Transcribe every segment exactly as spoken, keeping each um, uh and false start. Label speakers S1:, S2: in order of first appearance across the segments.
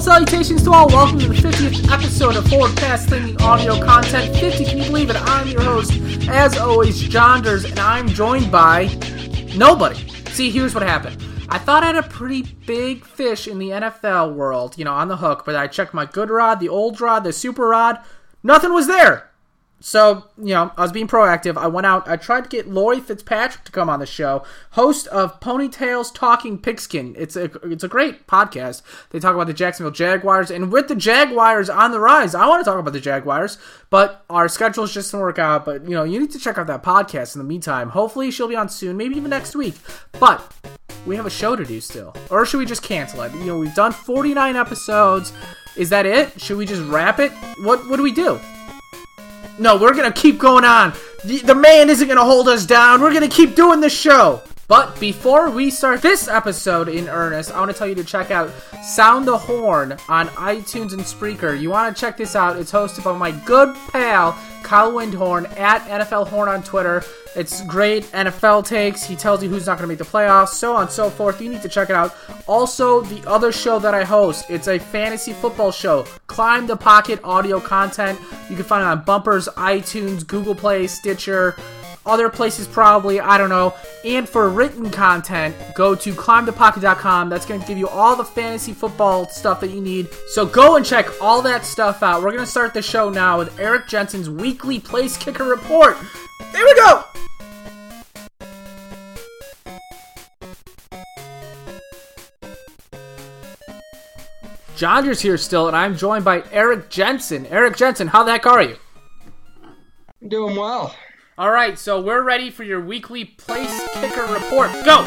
S1: Salutations to all, welcome to the fiftieth episode of Forward Pass Thinking Audio Content. fifty, can you believe it? I'm your host, as always, Jonders, and I'm joined by nobody. See, here's what happened. I thought I had a pretty big fish in the N F L world, you know, on the hook, but I checked my good rod, the old rod, the super rod, nothing was there. So, you know, I was being proactive. I went out, I tried to get Lori Fitzpatrick to come on the show, host of Ponytails Talking Pigskin. It's a it's a great podcast. They talk about the Jacksonville Jaguars, and with the Jaguars on the rise, I want to talk about the Jaguars, but our schedules just didn't work out. But, you know, you need to check out that podcast in the meantime. Hopefully she'll be on soon, maybe even next week. But we have a show to do still. Or should we just cancel it? You know, we've done forty-nine episodes. Is that it? Should we just wrap it? What, what do we do? No, we're going to keep going on. The, the man isn't going to hold us down. We're going to keep doing this show. But before we start this episode in earnest, I want to tell you to check out Sound the Horn on iTunes and Spreaker. You want to check this out. It's hosted by my good pal, Kyle Windhorn, at N F L Horn on Twitter. It's great N F L takes. He tells you who's not going to make the playoffs, so on and so forth. You need to check it out. Also, the other show that I host, it's a fantasy football show, Climb the Pocket audio content. You can find it on Bumpers, iTunes, Google Play, Stitcher, other places probably, I don't know. And for written content, go to climb the pocket dot com. That's going to give you all the fantasy football stuff that you need. So go and check all that stuff out. We're going to start the show now with Eric Jensen's weekly Place Kicker Report. Here we go! Jonders here still, and I'm joined by Eric Jensen. Eric Jensen, how the heck are you?
S2: I'm doing well.
S1: All right, so we're ready for your weekly Place Kicker Report. Go!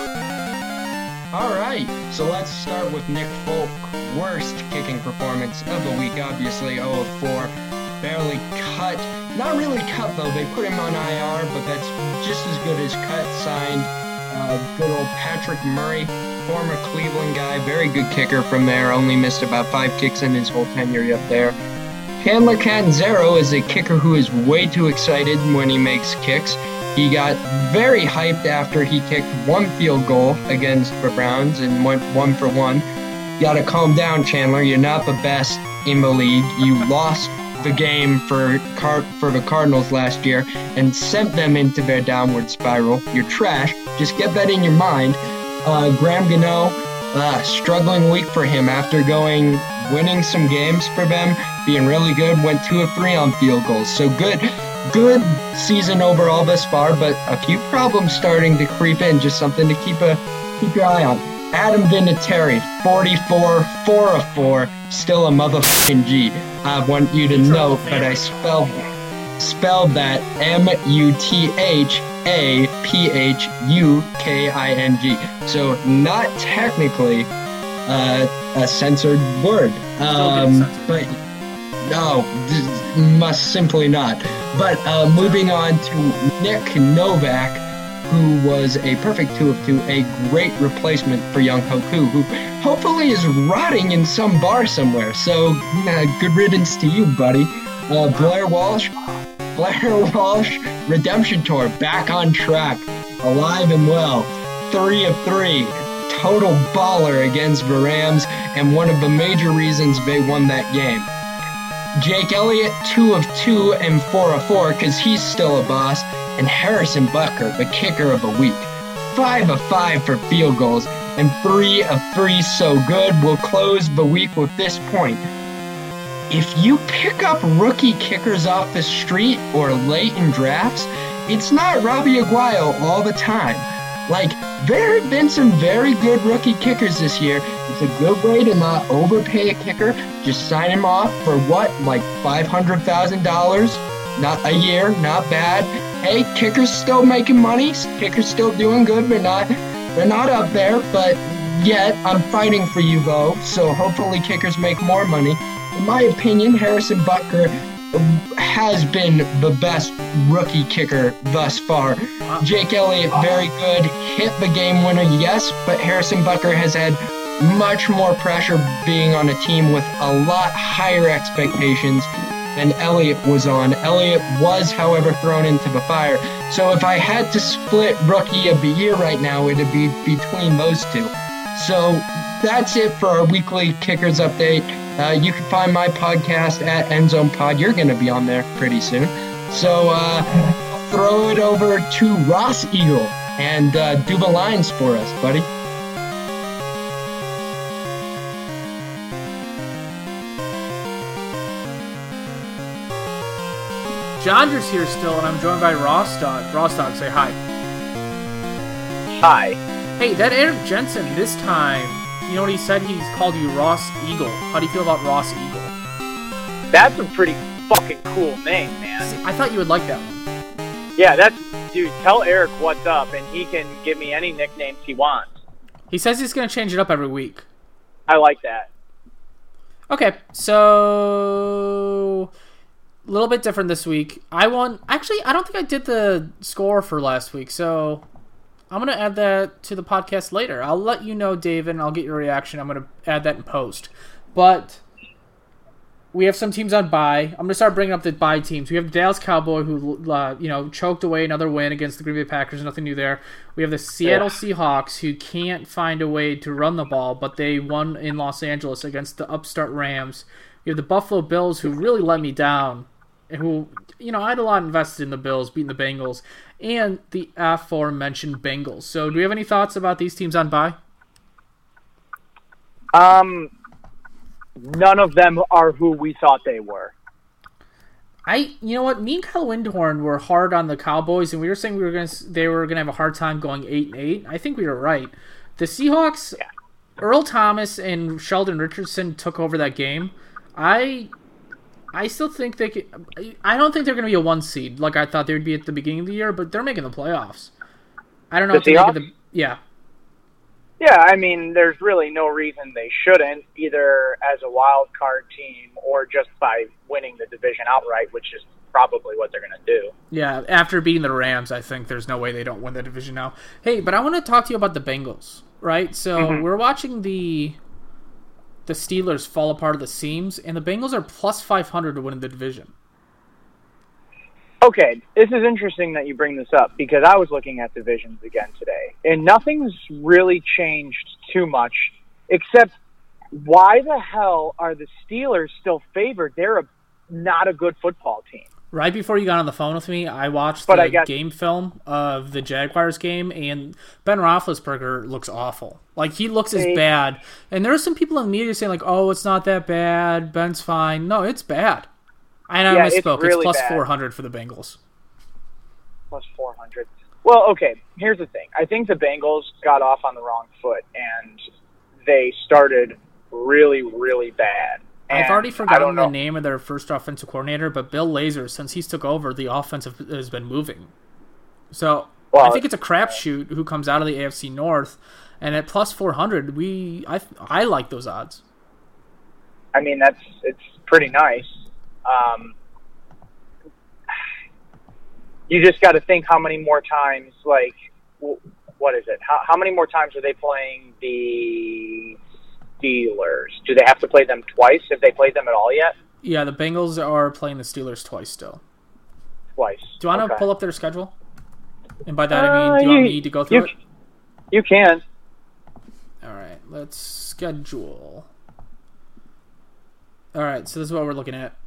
S2: All right, so let's start with Nick Folk. Worst kicking performance of the week, obviously, oh of four. Barely cut. Not really cut, though. They put him on I R, but that's just as good as cut. Signed uh, good old Patrick Murray, former Cleveland guy. Very good kicker from there. Only missed about five kicks in his whole tenure up there. Chandler Catanzaro is a kicker who is way too excited when he makes kicks. He got very hyped after he kicked one field goal against the Browns and went one for one. You gotta calm down, Chandler. You're not the best in the league. You lost the game for Car- for the Cardinals last year and sent them into their downward spiral. You're trash. Just get that in your mind. Uh, Graham Gano, uh, struggling week for him after going, winning some games for them, being really good, went two of three on field goals. So good, good season overall thus far, but a few problems starting to creep in. Just something to keep a keep your eye on. Adam Vinatieri, forty-four, four of four, still a motherfucking G. I want you to note that I spelled spelled that M U T H A P H U K I N G. So not technically uh, a censored word, um, but no, must simply not. But uh, moving on to Nick Novak, who was a perfect two of two, a great replacement for Young Hoku, who hopefully is rotting in some bar somewhere. So uh, good riddance to you, buddy. Uh, Blair Walsh, Blair Walsh, Redemption Tour, back on track, alive and well, three of three, total baller against the Rams, and one of the major reasons they won that game. Jake Elliott, two of two and four of four, because he's still a boss, and Harrison Butker, the kicker of the week, five of five for field goals, and three of three so good. We'll close the week with this point. If you pick up rookie kickers off the street or late in drafts, it's not Robbie Aguayo all the time. Like, there have been some very good rookie kickers this year. It's a good way to not overpay a kicker. Just sign him off for what, like five hundred thousand dollars? Not a year, not bad. Hey, kickers still making money. Kickers still doing good. They're not, they're not up there, but yet I'm fighting for you, though. So hopefully kickers make more money. In my opinion, Harrison Butker has been the best rookie kicker thus far. Jake Elliott, very good, hit the game winner, yes, but Harrison Butker has had much more pressure being on a team with a lot higher expectations than Elliott was on. Elliott was, however, thrown into the fire. So if I had to split Rookie of the Year right now, it would be between those two. So that's it for our weekly Kickers update. Uh, you can find my podcast at Endzone Pod. You're going to be on there pretty soon. So uh, throw it over to Ross Eagle and uh, do the lines for us, buddy.
S1: Jonder's here still, and I'm joined by Ross Dog. Ross Dog, say hi.
S3: Hi.
S1: Hey, that Eric Jensen this time, you know what he said? He's called you Ross Eagle. How do you feel about Ross Eagle?
S3: That's a pretty fucking cool name, man.
S1: See, I thought you would like that one.
S3: Yeah, that's... Dude, tell Eric what's up, and he can give me any nicknames he wants.
S1: He says he's going to change it up every week.
S3: I like that.
S1: Okay, so... a little bit different this week. I won... Actually, I don't think I did the score for last week, so I'm going to add that to the podcast later. I'll let you know, David, and I'll get your reaction. I'm going to add that in post. But we have some teams on bye. I'm going to start bringing up the bye teams. We have the Dallas Cowboys, who uh, you know choked away another win against the Green Bay Packers. Nothing new there. We have the Seattle yeah. Seahawks, who can't find a way to run the ball, but they won in Los Angeles against the upstart Rams. We have the Buffalo Bills, who really let me down. Who, you know, I had a lot invested in the Bills, beating the Bengals, and the aforementioned Bengals. So, do we have any thoughts about these teams on bye?
S3: Um, none of them are who we thought they were.
S1: I, you know what, me and Kyle Windhorn were hard on the Cowboys, and we were saying we were going to, they were going to have a hard time going eight and eight. I think we were right. The Seahawks, yeah. Earl Thomas and Sheldon Richardson took over that game. I. I still think they could... I don't think they're going to be a one seed like I thought they would be at the beginning of the year, but they're making the playoffs. I don't know
S3: the
S1: if they make it the... Yeah.
S3: Yeah, I mean, there's really no reason they shouldn't, either as a wild card team or just by winning the division outright, which is probably what they're going to do.
S1: Yeah, after beating the Rams, I think there's no way they don't win the division now. Hey, but I want to talk to you about the Bengals, right? So mm-hmm. we're watching the... the Steelers fall apart at the seams, and the Bengals are plus five hundred to win the division.
S3: Okay, this is interesting that you bring this up, because I was looking at divisions again today, and nothing's really changed too much, except why the hell are the Steelers still favored? They're a, not a good football team.
S1: Right before you got on the phone with me, I watched
S3: but
S1: the
S3: I guess,
S1: game film of the Jaguars game, and Ben Roethlisberger looks awful. Like, he looks as bad. And there are some people in the media saying, like, oh, it's not that bad, Ben's fine. No, it's bad. And I
S3: yeah,
S1: misspoke.
S3: It's, really
S1: it's plus
S3: bad.
S1: four hundred for the Bengals.
S3: Plus four hundred. Well, okay, here's the thing. I think the Bengals got off on the wrong foot, and they started really, really bad.
S1: I've already forgotten the name of their first offensive coordinator, but Bill Lazor, since he's took over, the offense has been moving. So well, I think it's a crapshoot who comes out of the A F C North, and at plus four hundred, we I I like those odds.
S3: I mean, that's it's pretty nice. Um, you just got to think how many more times, like, what is it? How how many more times are they playing the Steelers? Do they have to play them twice? Have they played them at all yet?
S1: Yeah, the Bengals are playing the Steelers twice still.
S3: Twice.
S1: Do you want
S3: okay.
S1: to pull up their schedule? And by that I mean, do you uh, want me to go through
S3: you,
S1: it?
S3: You can.
S1: All right, let's schedule. All right, so this is what we're looking at.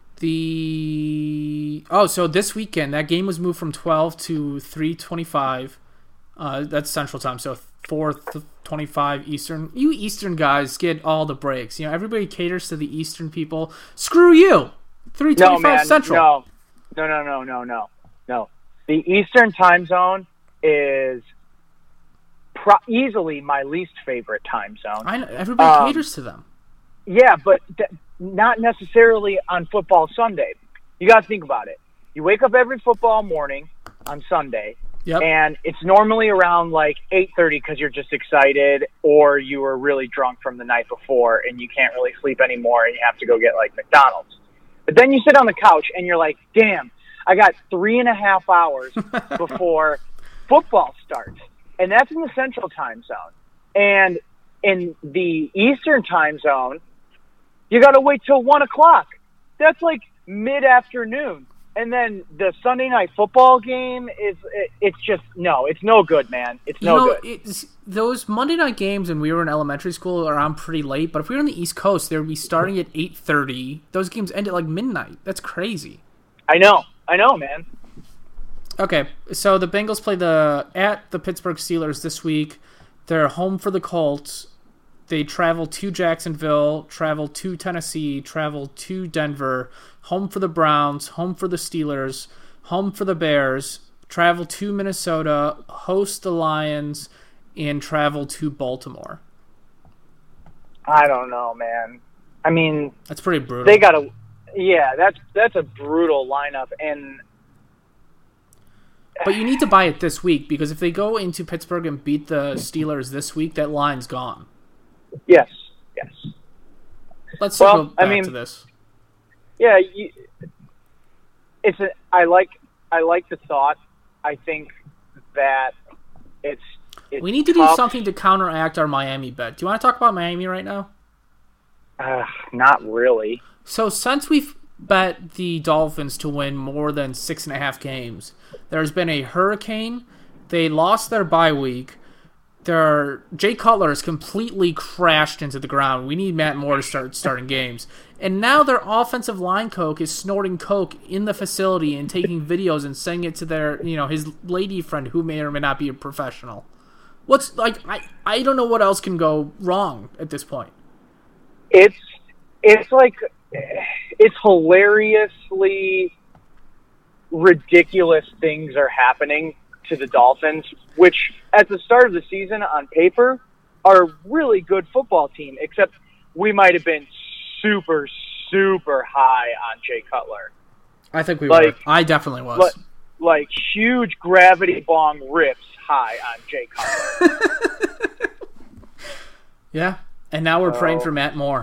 S1: The oh, so this weekend that game was moved from twelve to three twenty-five. Uh, that's Central Time, so four twenty-five Eastern. You Eastern guys get all the breaks. You know, everybody caters to the Eastern people. Screw you. three twenty-five
S3: no, man,
S1: Central.
S3: No, no, no, no, no, no, no. The Eastern Time Zone is pro- easily my least favorite time zone.
S1: I know, everybody um, caters to them.
S3: Yeah, but th- not necessarily on football Sunday. You got to think about it. You wake up every football morning on Sunday,
S1: yep.
S3: and it's normally around like eight thirty because you're just excited, or you were really drunk from the night before and you can't really sleep anymore and you have to go get like McDonald's. But then you sit on the couch and you're like, damn, I got three and a half hours before football starts. And that's in the Central Time Zone. And in the Eastern Time Zone, you got to wait till one o'clock. That's like mid-afternoon. and then the Sunday night football game is it, it's just no, it's no good, man. It's no
S1: you know,
S3: good.
S1: It's, those Monday night games when we were in elementary school are on pretty late, but if we were on the East Coast, they would be starting at eight thirty. Those games end at like midnight. That's crazy.
S3: I know, I know, man.
S1: Okay, so the Bengals play the at the Pittsburgh Steelers this week. They're home for the Colts. They travel to Jacksonville, travel to Tennessee, travel to Denver, home for the Browns, home for the Steelers, home for the Bears, travel to Minnesota, host the Lions, and travel to Baltimore.
S3: I don't know, man. I mean,
S1: that's pretty brutal.
S3: They got to, yeah, that's that's a brutal lineup, and
S1: but you need to buy it this week because if they go into Pittsburgh and beat the Steelers this week, that line's gone.
S3: Yes, yes.
S1: Let's
S3: well,
S1: go back
S3: I mean,
S1: to this.
S3: Yeah, you, it's. A, I like. I like the thought. I think that it's. it's
S1: we need to
S3: tough.
S1: do something to counteract our Miami bet. Do you want to talk about Miami right now?
S3: Uh, not really.
S1: So since we've bet the Dolphins to win more than six and a half games, there's been a hurricane. They lost their bye week. Their Jay Cutler has completely crashed into the ground. We need Matt Moore to start starting games. And now their offensive line coach is snorting coke in the facility and taking videos and sending it to their, you know, his lady friend who may or may not be a professional. What's like I, I don't know what else can go wrong at this point.
S3: It's it's like it's hilariously ridiculous things are happening to the Dolphins, which at the start of the season on paper are a really good football team, except we might have been super, super high on Jay Cutler.
S1: I think we
S3: like,
S1: were. I definitely was.
S3: Like, like huge gravity bong rips high on Jay Cutler.
S1: Yeah, and now we're
S3: so,
S1: praying for Matt Moore.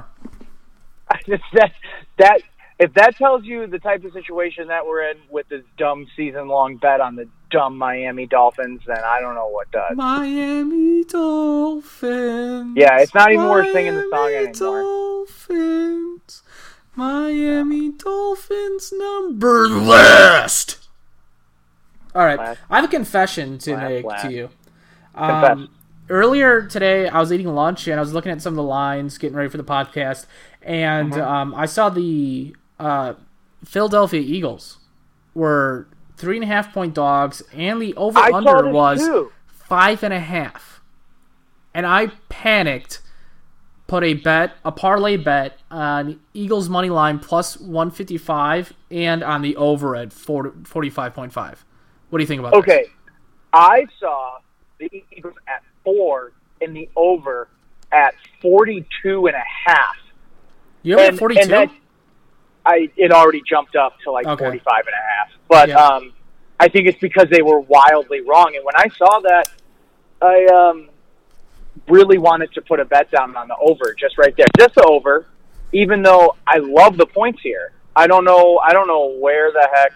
S3: that, that, if that tells you the type of situation that we're in with this dumb season-long bet on the dumb Miami Dolphins, then I don't know what does.
S1: Miami Dolphins.
S3: Yeah, it's not even
S1: Miami
S3: worth singing the song anymore.
S1: Dolphins. Miami Dolphins number last. All right,
S3: last.
S1: I have a confession to
S3: last,
S1: make
S3: last.
S1: to you.
S3: Confess.
S1: Um, earlier today, I was eating lunch and I was looking at some of the lines, getting ready for the podcast, and
S3: Mm-hmm.
S1: um, I saw the uh, Philadelphia Eagles were three and a half point dogs, and the over under was
S3: too.
S1: five and a half. And I panicked, put a bet, a parlay bet on Eagles money line plus one fifty-five, and on the over at forty-five point five. What do you think about
S3: Okay,
S1: this?
S3: I saw the Eagles at four and the over at forty-two and a half.
S1: You have forty-two?
S3: And that, I it already jumped up to like
S1: okay.
S3: forty-five and a half. But
S1: yeah.
S3: um, I think it's because they were wildly wrong. And when I saw that, I um, really wanted to put a bet down on the over, just right there, just the over. Even though I love the points here, I don't know. I don't know where the heck.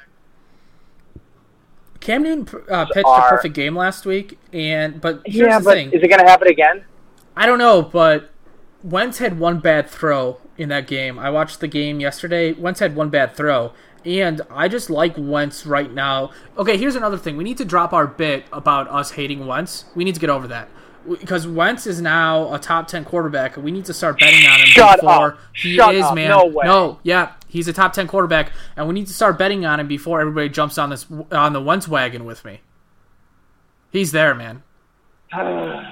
S1: Cam Newton uh, pitched
S3: are,
S1: a perfect game last week, and but here's
S3: yeah,
S1: the
S3: but
S1: thing:
S3: is it going to happen again?
S1: I don't know, but Wentz had one bad throw in that game. I watched the game yesterday. Wentz had one bad throw, and I just like Wentz right now. Okay, here's another thing: we need to drop our bit about us hating Wentz. We need to get over that. Because Wentz is now a top ten quarterback, and we need to start betting on him
S3: Shut
S1: before
S3: up.
S1: he
S3: Shut
S1: is,
S3: up.
S1: man.
S3: No way.
S1: No, yeah, he's a top ten quarterback, and we need to start betting on him before everybody jumps on this on the Wentz wagon with me. He's there, man.
S3: All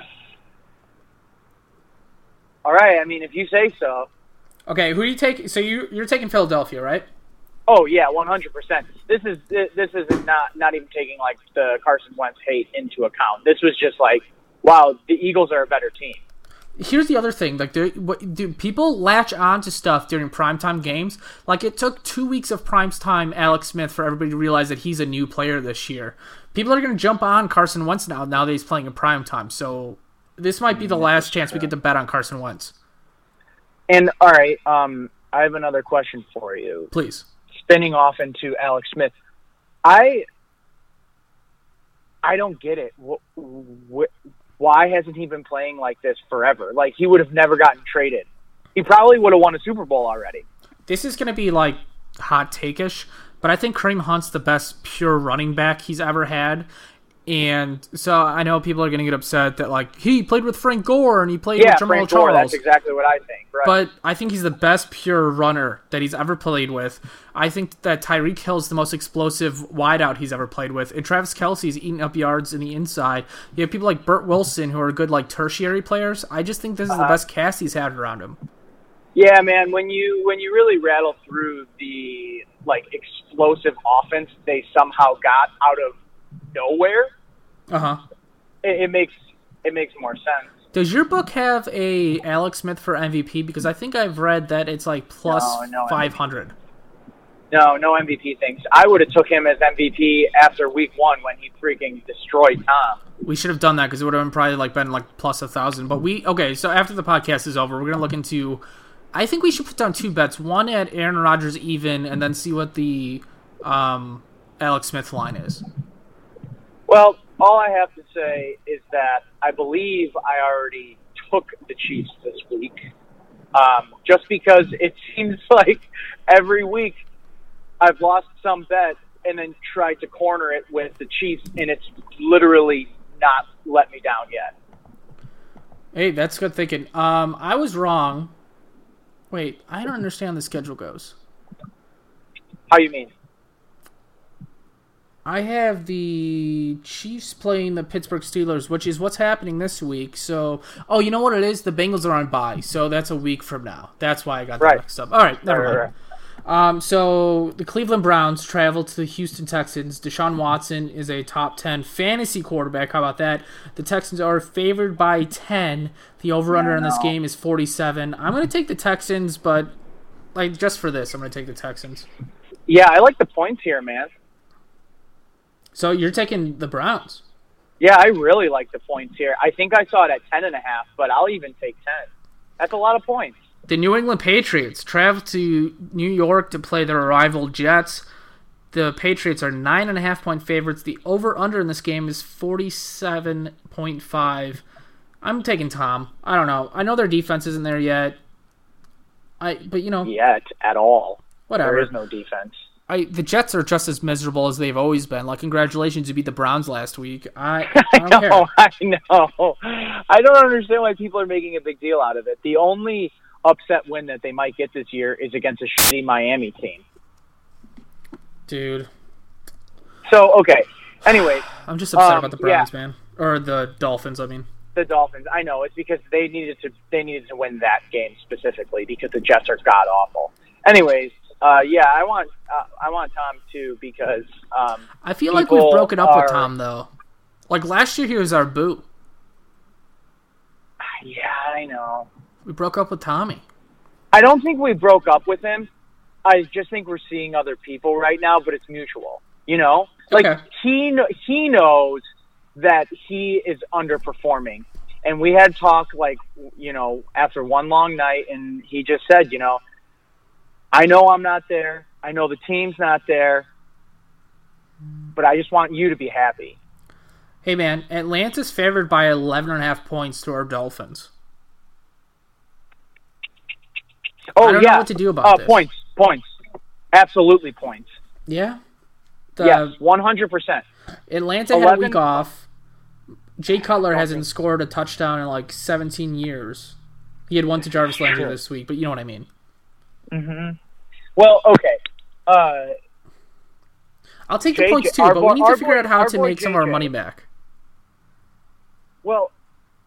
S3: right, I mean, if you say so.
S1: Okay, who do you take? So you you're taking Philadelphia, right?
S3: Oh yeah, one hundred percent. This is this is not not even taking like the Carson Wentz hate into account. This was just like, wow, the Eagles are a better team.
S1: Here's the other thing: like, do, what, do people latch on to stuff during primetime games? Like, it took two weeks of primetime Alex Smith for everybody to realize that he's a new player this year. People are going to jump on Carson Wentz now. Now that he's playing in primetime, so this might be the last chance we get to bet on Carson Wentz.
S3: And all right, um, I have another question for you.
S1: Please.
S3: Spinning off into Alex Smith, I I don't get it. Wh- wh- why hasn't he been playing like this forever? Like, he would have never gotten traded. He probably would have won a Super Bowl already.
S1: This is going to be like hot take-ish, but I think Kareem Hunt's the best pure running back he's ever had. And so I know people are going to get upset that, like, he played with Frank Gore and he played
S3: yeah,
S1: with Jamal
S3: Frank
S1: Charles.
S3: Gore, that's exactly what I think. Right.
S1: But I think he's the best pure runner that he's ever played with. I think that Tyreek Hill's the most explosive wideout he's ever played with. And Travis Kelce's eating up yards in the inside. You have people like Burt Wilson who are good, like, tertiary players. I just think this is uh-huh. the best cast he's had around him.
S3: Yeah, man, when you when you really rattle through the, like, explosive offense they somehow got out of nowhere,
S1: uh-huh.
S3: it, it makes it makes more sense.
S1: Does your book have a Alex Smith for M V P? Because I think I've read that it's like plus
S3: no, no
S1: five hundred.
S3: No, no M V P things. I would have took him as M V P after week one when he freaking destroyed Tom.
S1: We should have done that because it would have been probably like been like plus a thousand. But we okay. So after the podcast is over, we're gonna look into. I think we should put down two bets. One at Aaron Rodgers even, and then see what the um, Alex Smith line is.
S3: Well, all I have to say is that I believe I already took the Chiefs this week, um, just because it seems like every week I've lost some bet and then tried to corner it with the Chiefs, and it's literally not let me down yet.
S1: Hey, that's good thinking. Um, I was wrong. Wait, I don't understand how the schedule goes.
S3: How you mean?
S1: I have the Chiefs playing the Pittsburgh Steelers, which is what's happening this week. So, oh, you know what it is? The Bengals are on bye, so that's a week from now. That's why I got that
S3: right.
S1: mixed up. All right, never
S3: right,
S1: mind.
S3: Right,
S1: right. Um, so the Cleveland Browns travel to the Houston Texans. Deshaun Watson is a top ten fantasy quarterback. How about that? The Texans are favored by ten. The over-under in this game is forty-seven. I'm going to take the Texans, but like just for this, I'm going to take the Texans.
S3: Yeah, I like the points here, man.
S1: So you're taking the Browns?
S3: Yeah, I really like the points here. I think I saw it at ten and a half, but I'll even take ten. That's a lot of points.
S1: The New England Patriots travel to New York to play their rival Jets. The Patriots are nine and a half point favorites. The over-under in this game is forty-seven point five. I'm taking Tom. I don't know. I know their defense isn't there yet. I, but you know,
S3: yet at all.
S1: Whatever.
S3: There is no defense.
S1: I the Jets are just as miserable as they've always been. Like, congratulations, you beat the Browns last week. I, I don't
S3: I know,
S1: care.
S3: I know. I don't understand why people are making a big deal out of it. The only upset win that they might get this year is against a shitty Miami team.
S1: Dude.
S3: So, okay. Anyways.
S1: I'm just upset
S3: um,
S1: about the Browns,
S3: yeah.
S1: man. Or the Dolphins, I mean.
S3: The Dolphins. I know. It's because they needed to they needed to win that game specifically because the Jets are god-awful. Anyways, uh, yeah, I want uh, I want Tom too because um,
S1: I feel like we've broken up
S3: are,
S1: with Tom, though. Like, last year he was our boo.
S3: Yeah, I know.
S1: We broke up with Tommy.
S3: I don't think we broke up with him. I just think we're seeing other people right now, but it's mutual. You know? Like,
S1: okay.
S3: he he knows that he is underperforming. And we had talk, like, you know, after one long night, and he just said, you know, I know I'm not there. I know the team's not there. But I just want you to be happy.
S1: Hey, man, Atlanta's favored by eleven and a half points to our Dolphins.
S3: Oh,
S1: I don't
S3: yeah.
S1: know what to do about
S3: uh,
S1: this.
S3: Points, points. Absolutely points.
S1: Yeah? The,
S3: yes, one hundred percent.
S1: Atlanta had a week off. Jay Cutler hasn't scored a touchdown in like seventeen years. He had one to Jarvis Landry
S3: sure.
S1: this week, but you know what I mean.
S3: Mm-hmm. Well, okay. Uh,
S1: I'll take the
S3: J J,
S1: points too, but
S3: boy,
S1: we need to figure
S3: boy,
S1: out how to
S3: boy
S1: make
S3: J J.
S1: some of our money back.
S3: Well,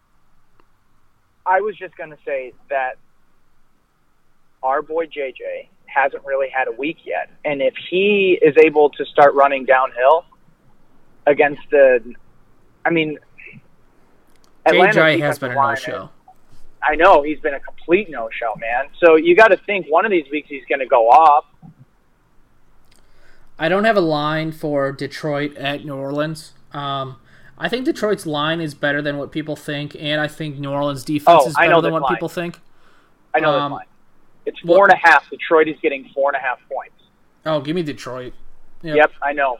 S3: I was just going to say that our boy J J hasn't really had a week yet. And if he is able to start running downhill against the, I mean,
S1: J J has been a no-show.
S3: I know, he's been a complete no-show, man. So you got to think one of these weeks he's going to go off.
S1: I don't have a line for Detroit at New Orleans. Um, I think Detroit's line is better than what people think, and I think New Orleans' defense
S3: oh,
S1: is better than what
S3: line.
S1: people think.
S3: I know
S1: um,
S3: this line. It's four well, and a half. Detroit is getting four and a half points.
S1: Oh, give me Detroit.
S3: Yep, yep I know.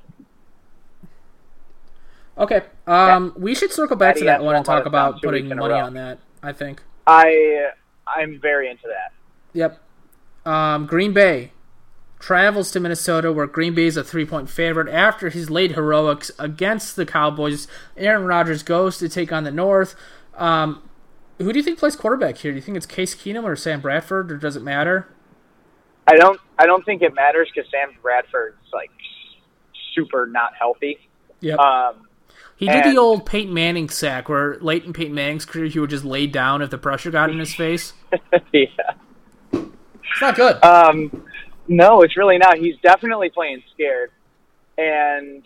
S1: Okay, um, we should circle back to that one and talk about putting money on that, I think.
S3: I, I'm very into that.
S1: Yep. Um, Green Bay travels to Minnesota, where Green Bay is a three-point favorite. After his late heroics against the Cowboys, Aaron Rodgers goes to take on the North. Um, who do you think plays quarterback here? Do you think it's Case Keenum or Sam Bradford, or does it matter?
S3: I don't. I don't think it matters because Sam Bradford's like super not healthy.
S1: Yep.
S3: Um,
S1: he did
S3: and,
S1: the old Peyton Manning sack, where late in Peyton Manning's career, he would just lay down if the pressure got in his face.
S3: Yeah.
S1: It's not good.
S3: Um, no, it's really not. He's definitely playing scared. And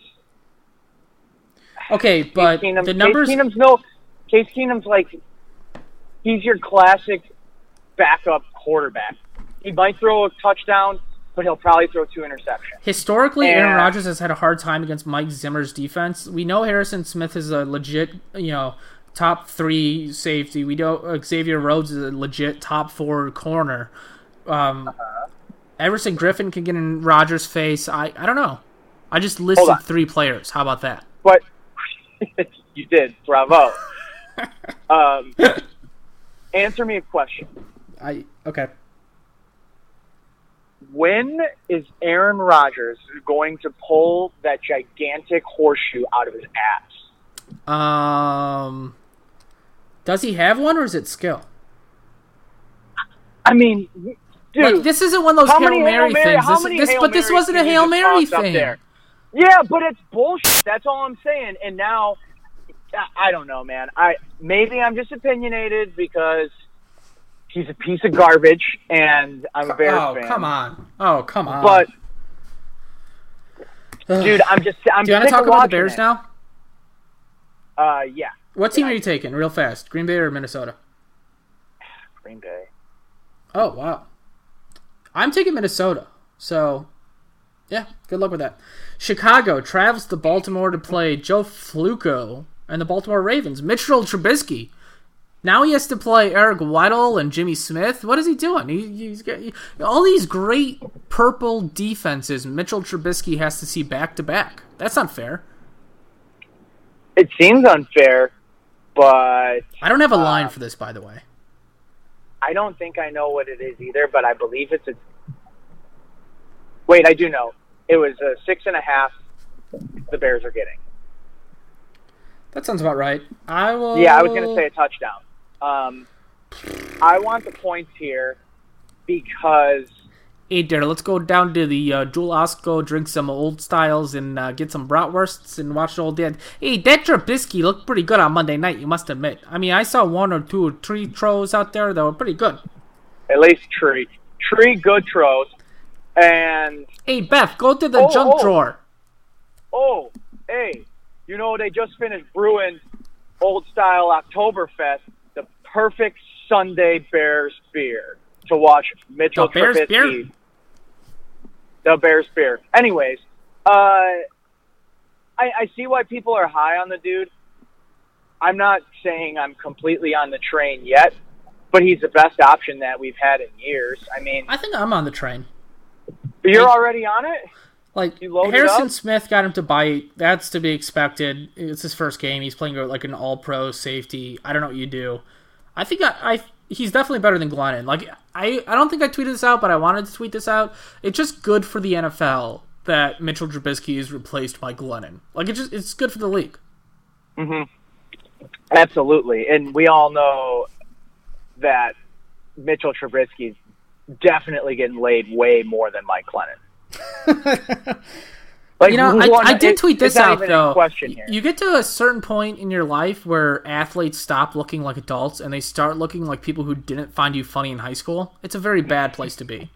S1: okay, but
S3: Case Keenum,
S1: the numbers.
S3: Case Keenum's no. Case Keenum's like he's your classic backup quarterback. He might throw a touchdown, but he'll probably throw two interceptions.
S1: Historically,
S3: and,
S1: Aaron Rodgers has had a hard time against Mike Zimmer's defense. We know Harrison Smith is a legit, you know, top three safety. We know Xavier Rhodes is a legit top four corner. Um, uh-huh. Everson Griffin can get in Rodgers' face. I, I don't know. I just listed three players. How about that?
S3: But you did. Bravo. um, answer me a question.
S1: I okay.
S3: When is Aaron Rodgers going to pull that gigantic horseshoe out of his ass?
S1: Um, does he have one, or is it skill?
S3: I mean, dude,
S1: like, this isn't one of those Hail Mary, Hail Mary things. This, this,
S3: Hail
S1: but this
S3: Marys
S1: wasn't a Hail Mary thing.
S3: Yeah, but it's bullshit. That's all I'm saying. And now, I don't know, man. I maybe I'm just opinionated because he's a piece of garbage, and I'm a Bears
S1: oh,
S3: fan.
S1: Oh, come on. Oh, come on.
S3: But, dude, I'm just I'm
S1: Do you want to talk about the Bears
S3: it.
S1: now?
S3: Uh, yeah.
S1: What team
S3: yeah.
S1: are you taking real fast? Green Bay or Minnesota?
S3: Green Bay.
S1: Oh, wow. I'm taking Minnesota. So, yeah, good luck with that. Chicago travels to Baltimore to play Joe Flacco and the Baltimore Ravens. Mitchell Trubisky. Now he has to play Eric Weddle and Jimmy Smith. What is he doing? He, he's got he, all these great purple defenses. Mitchell Trubisky has to see back to back. That's not fair.
S3: It seems unfair, but
S1: I don't have a
S3: uh,
S1: line for this, by the way.
S3: I don't think I know what it is either, but I believe it's a. Wait, I do know. It was a six and a half. The Bears are getting.
S1: That sounds about right. I will.
S3: Yeah, I was going to say a touchdown. Um, I want the points here because.
S1: Hey, there, let's go down to the uh, Jewel Osco, drink some old styles, and uh, get some bratwursts and watch the old dad. Hey, that Trubisky looked pretty good on Monday night, you must admit. I mean, I saw one or two or three throws out there that were pretty good.
S3: At least three. Three good throws. And.
S1: Hey, Beth, go to the
S3: oh,
S1: junk
S3: oh.
S1: drawer.
S3: Oh, hey, you know, they just finished brewing old style Oktoberfest, the perfect Sunday Bears beer to watch Mitchell
S1: the Bears
S3: Trubisky.
S1: Beer?
S3: The Bears beer. Anyways, uh, I, I see why people are high on the dude. I'm not saying I'm completely on the train yet, but he's the best option that we've had in years. I mean,
S1: I think I'm on the train.
S3: You're
S1: like,
S3: already on it?
S1: Like,
S3: you loaded
S1: Harrison
S3: up?
S1: Smith got him to bite. That's to be expected. It's his first game. He's playing like an all-pro safety. I don't know what you do. I think I, I he's definitely better than Glennon. Like, I, I don't think I tweeted this out, but I wanted to tweet this out. It's just good for the N F L that Mitchell Trubisky is replaced by Glennon. Like, it just it's good for the league.
S3: Mm-hmm. Absolutely. And we all know that Mitchell Trubisky's definitely getting laid way more than Mike Glennon. Like,
S1: you know, I,
S3: one,
S1: I did
S3: it,
S1: tweet this out, though.
S3: Question here.
S1: You get to a certain point in your life where athletes stop looking like adults and they start looking like people who didn't find you funny in high school. It's a very bad place to be.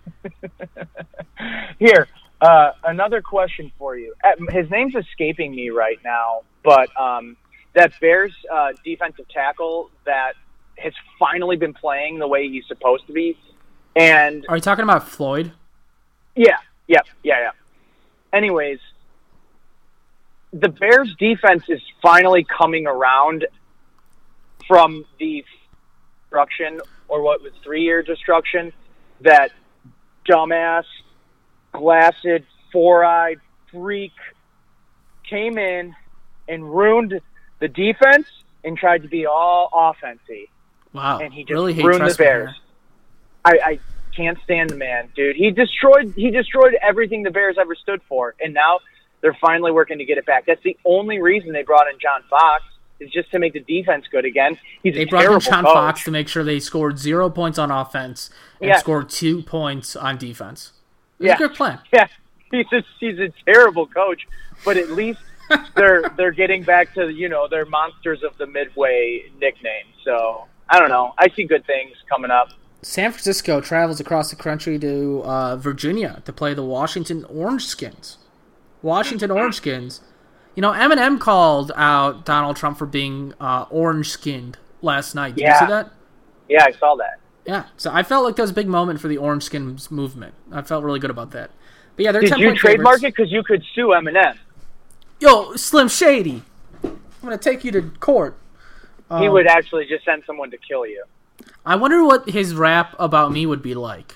S3: Here, uh, another question for you. His name's escaping me right now, but um, that Bears uh, defensive tackle that has finally been playing the way he's supposed to be. And
S1: are you talking about Floyd?
S3: Yeah, yeah, yeah, yeah. Anyways, the Bears' defense is finally coming around from the destruction, or what was three-year destruction, that dumbass, glassed, four-eyed freak came in and ruined the defense and tried to be all offensive.
S1: Wow,
S3: and he just
S1: really hate
S3: ruined the Bears. I, I can't stand the man, dude. He destroyed he destroyed everything the Bears ever stood for, and now they're finally working to get it back. That's the only reason they brought in John Fox, is just to make the defense good again. He's
S1: they
S3: a
S1: brought in John
S3: coach.
S1: Fox to make sure they scored zero points on offense and
S3: yeah.
S1: scored two points on defense. It was
S3: yeah.
S1: a good plan.
S3: Yeah, he's a, he's a terrible coach, but at least they're they're getting back to, you know, their monsters of the Midway nickname. So I don't know. I see good things coming up.
S1: San Francisco travels across the country to uh, Virginia to play the Washington Orange Skins. Washington Orange Skins. You know, Eminem called out Donald Trump for being uh, orange-skinned last night. Did
S3: yeah.
S1: you see that?
S3: Yeah, I saw that.
S1: Yeah, so I felt like that was a big moment for the Orange Skins movement. I felt really good about that. But yeah, they're
S3: Did
S1: ten
S3: you
S1: point
S3: trademark
S1: favorites.
S3: it? Because you could sue Eminem.
S1: Yo, Slim Shady, I'm going to take you to court.
S3: He
S1: Um,
S3: would actually just send someone to kill you.
S1: I wonder what his rap about me would be like.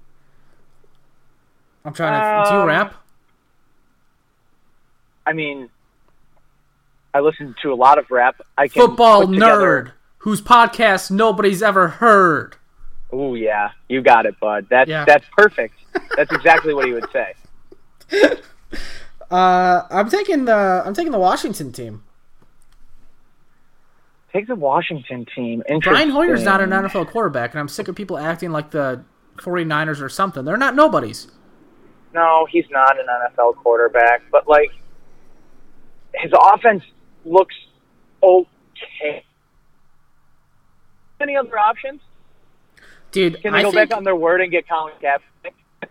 S1: I'm trying to... do you
S3: Um,
S1: rap?
S3: I mean, I listen to a lot of rap. I can
S1: Football
S3: put together-
S1: nerd, whose podcast nobody's ever heard.
S3: Ooh, yeah, you got it, bud. That's
S1: Yeah.
S3: that's perfect. That's exactly what he would say.
S1: Uh, I'm taking the I'm taking the Washington team.
S3: Take the Washington team.
S1: Brian
S3: Interesting.
S1: Hoyer's not an N F L quarterback, and I'm sick of people acting like the 49ers or something. They're not nobodies.
S3: No, he's not an N F L quarterback, but like his offense looks okay. Any other options?
S1: Dude,
S3: Can they
S1: I
S3: go
S1: think,
S3: back on their word and get Colin Kaepernick?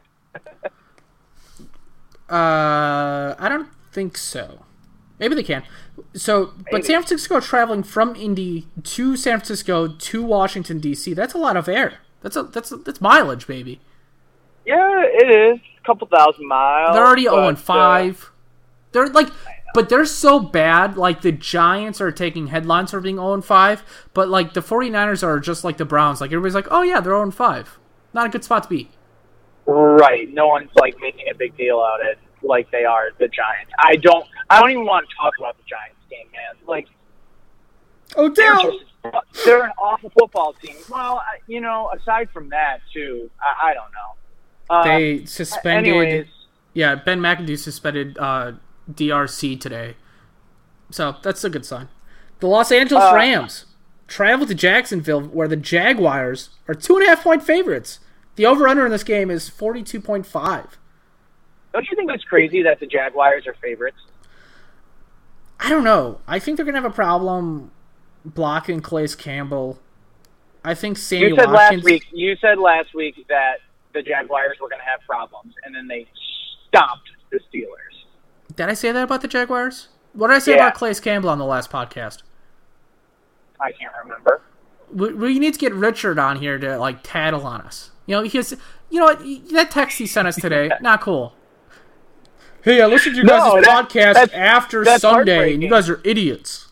S1: uh, I don't think so. Maybe they can. So, but
S3: Maybe.
S1: San Francisco traveling from Indy to San Francisco to Washington D C. That's a lot of air. That's a that's a, that's mileage, baby.
S3: Yeah, it is. A couple thousand miles.
S1: They're already
S3: but,
S1: zero and
S3: uh,
S1: five. They're like, but they're so bad. Like the Giants are taking headlines for being zero and five, but like the 49ers are just like the Browns. Like everybody's like, oh yeah, they're zero and five. Not a good spot to be.
S3: Right. No one's like making a big deal out of it like they are the Giants. I don't. I don't even want to talk about the Giants game, man. Like they're
S1: Odell.
S3: just, they're an awful football team. Well, I, you know, aside from that too, I, I don't know. Uh,
S1: They suspended.
S3: Anyways,
S1: Yeah, Ben McAdoo suspended uh, D R C today. So that's a good sign. The Los Angeles
S3: Uh,
S1: Rams travel to Jacksonville, where the Jaguars are two and a half point favorites. The over-under in this game is forty-two point five.
S3: don't you think it's crazy that the Jaguars are favorites?
S1: I don't know. I think they're going to have a problem blocking Calais Campbell. I think Sammy
S3: You said
S1: Watkins...
S3: last week. You said last week that the Jaguars were going to have problems, and then they stomped the Steelers.
S1: Did I say that about the Jaguars? What did I say
S3: Yeah.
S1: about Calais Campbell on the last podcast?
S3: I can't remember.
S1: We, we need to get Richard on here to like tattle on us. You know, he's, you know what? That text he sent us today, not cool. Hey, I listened to your
S3: No,
S1: guys'
S3: that-
S1: podcast
S3: that's-
S1: after
S3: that's
S1: Sunday, and you
S3: heartbreaking.
S1: guys are idiots.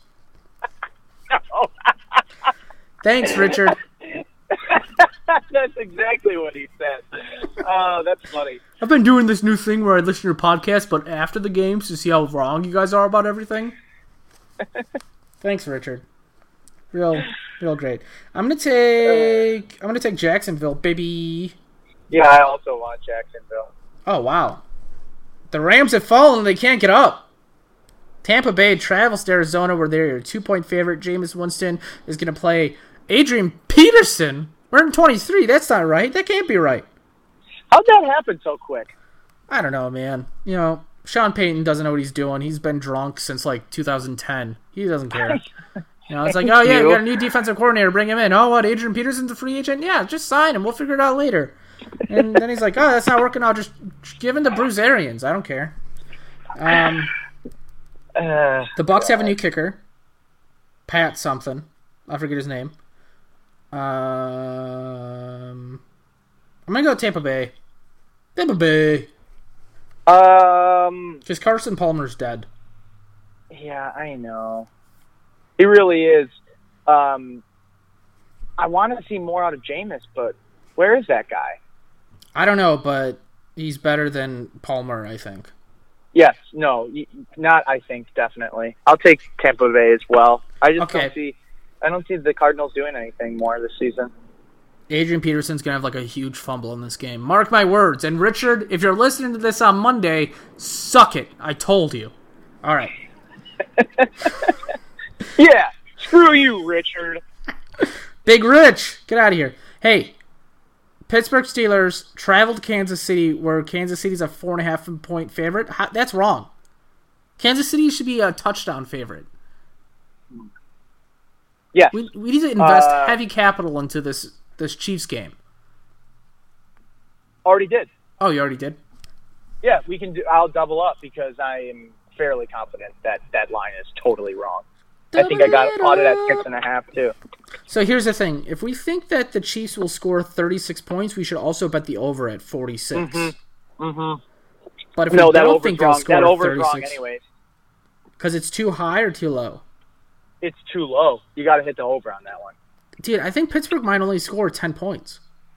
S1: Thanks, Richard.
S3: That's exactly what he said. Oh, that's funny.
S1: I've been doing this new thing where I listen to your podcast, but after the games to see how wrong you guys are about everything. Thanks, Richard. Real, real great. I'm gonna take. I'm gonna take Jacksonville, baby.
S3: Yeah, I also want Jacksonville.
S1: Oh wow, the Rams have fallen and they can't get up. Tampa Bay travels to Arizona, where they're a two-point favorite. Jameis Winston is gonna play Adrian Peterson. We're in twenty-three. That's not right. That can't be right.
S3: How'd that happen so quick?
S1: I don't know, man. You know, Sean Payton doesn't know what he's doing. He's been drunk since like two thousand ten. He doesn't care. You know, it's like, oh yeah, we got a new defensive coordinator. Bring him in. Oh, what? Adrian Peterson's a free agent? Yeah, just sign him. We'll figure it out later. And then he's like, oh, that's not working. I'll just give him to Bruce Arians. I don't care. Um,
S3: Uh,
S1: the Bucks have a new kicker, Pat something. I forget his name. Um, I'm gonna go Tampa Bay. Tampa Bay.
S3: um,
S1: Because Carson Palmer's dead.
S3: yeah, I know. He really is. Um, I want to see more out of Jameis, but where is that guy?
S1: I don't know, but he's better than Palmer, I think.
S3: Yes, no, y- not. I think definitely. I'll take Tampa Bay as well. I just
S1: Okay.
S3: don't see. I don't see the Cardinals doing anything more this season.
S1: Adrian Peterson's going to have like a huge fumble in this game. Mark my words. And Richard, if you're listening to this on Monday, suck it. I told you. All right.
S3: Yeah. Screw you, Richard.
S1: Big Rich. Get out of here. Hey, Pittsburgh Steelers traveled to Kansas City, where Kansas City's a four and a half point favorite. How, that's wrong. Kansas City should be a touchdown favorite.
S3: Yeah.
S1: We, we need to invest
S3: uh,
S1: heavy capital into this this Chiefs game.
S3: Already did.
S1: Oh, you already did?
S3: Yeah, we can do. I'll double up because I am fairly confident that that line is totally wrong. I think I got it plotted at six and a half too.
S1: So here's the thing: if we think that the Chiefs will score thirty-six points, we should also bet the over at forty-six.
S3: Mm-hmm. Mm-hmm.
S1: But if
S3: no,
S1: we
S3: that
S1: don't
S3: over's
S1: think they'll
S3: wrong.
S1: score
S3: That over's
S1: thirty-six,
S3: wrong, anyways.
S1: Because it's too high or too low.
S3: It's too low. You got to hit the over on that one.
S1: Dude, I think Pittsburgh might only score ten points.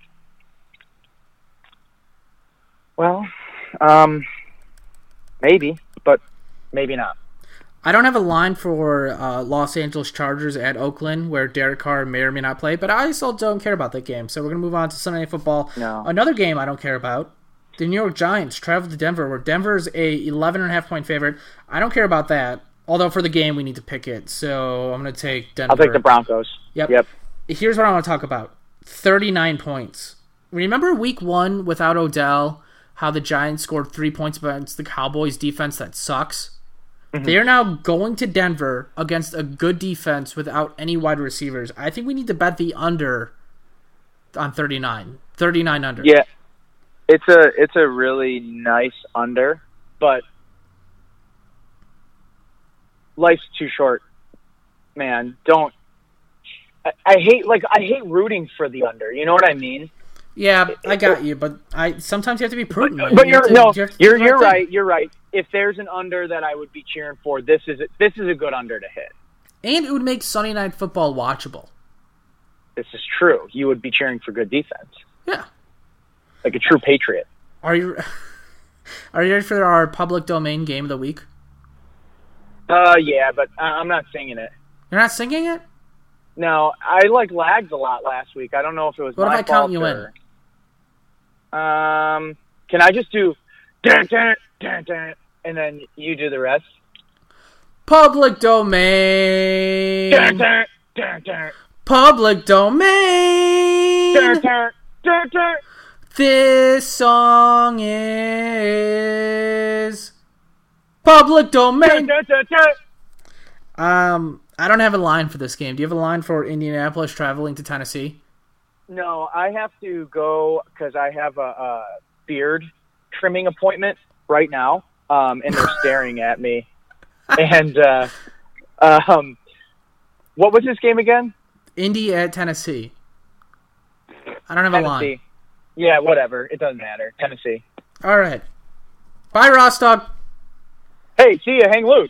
S3: Well, um, maybe, but maybe not.
S1: I don't have a line for uh, Los Angeles Chargers at Oakland, where Derek Carr may or may not play, but I still don't care about that game. So we're going to move on to Sunday Night Football.
S3: No.
S1: Another game I don't care about. The New York Giants travel to Denver, where Denver's a eleven and a half point favorite. I don't care about that. Although for the game, we need to pick it. So I'm going to take Denver.
S3: I'll take the Broncos.
S1: Yep.
S3: Yep.
S1: Here's what I want to talk about. thirty-nine points. Remember week one without Odell, how the Giants scored three points against the Cowboys defense that sucks? Mm-hmm. They are now going to Denver against a good defense without any wide receivers. I think we need to bet the under on thirty-nine. thirty-nine under.
S3: Yeah. It's a it's a really nice under, but life's too short, man. Don't. I, I hate like I hate rooting for the under. You know what I mean?
S1: Yeah, I got you, but I sometimes you have to be prudent.
S3: But, but
S1: you
S3: you're
S1: to,
S3: no,
S1: you
S3: you're you're right. You're right. If there's an under that I would be cheering for, this is a, this is a good under to hit.
S1: And it would make Sunday Night Football watchable.
S3: This is true. You would be cheering for good defense.
S1: Yeah.
S3: Like a true patriot.
S1: Are you Are you ready for our public domain game of the week?
S3: Uh, yeah, but I'm not singing it.
S1: You're not singing it?
S3: No, I like lagged a lot last week. I don't know if it was
S1: what
S3: my
S1: if I count you
S3: or, in? Um, can I just do dun, dun, dun, dun, and then you do the rest?
S1: Public domain.
S3: Dun, dun, dun, dun.
S1: Public domain.
S3: Dun, dun, dun, dun.
S1: This song is public domain.
S3: Dun, dun, dun, dun.
S1: Um, I don't have a line for this game. Do you have a line for Indianapolis traveling to Tennessee?
S3: No, I have to go because I have a, a beard trimming appointment right now, um, and they're staring at me. And uh, um, what was this game again?
S1: Indy at Tennessee. I don't have
S3: Tennessee.
S1: a line.
S3: Yeah, whatever. It doesn't matter. Tennessee.
S1: All right. Bye, Rostock.
S3: Hey, see ya. Hang loose.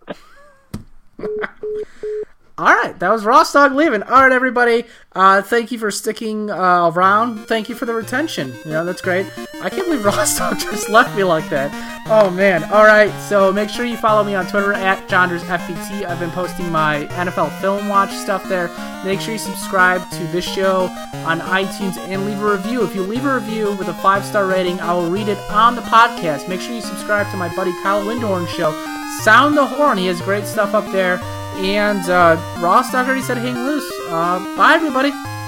S1: All right, that was Rostock leaving. All right, everybody. Uh, thank you for sticking uh, around. Thank you for the retention. You know, that's great. I can't believe Rostock just left me like that. Oh, man. All right, so make sure you follow me on Twitter at Jonders F B T. I've been posting my N F L Film Watch stuff there. Make sure you subscribe to this show on iTunes and leave a review. If you leave a review with a five-star rating, I will read it on the podcast. Make sure you subscribe to my buddy Kyle Windhorn show. Sound the Horn. He has great stuff up there. And uh, Rostock already said hang loose. Uh, bye, everybody.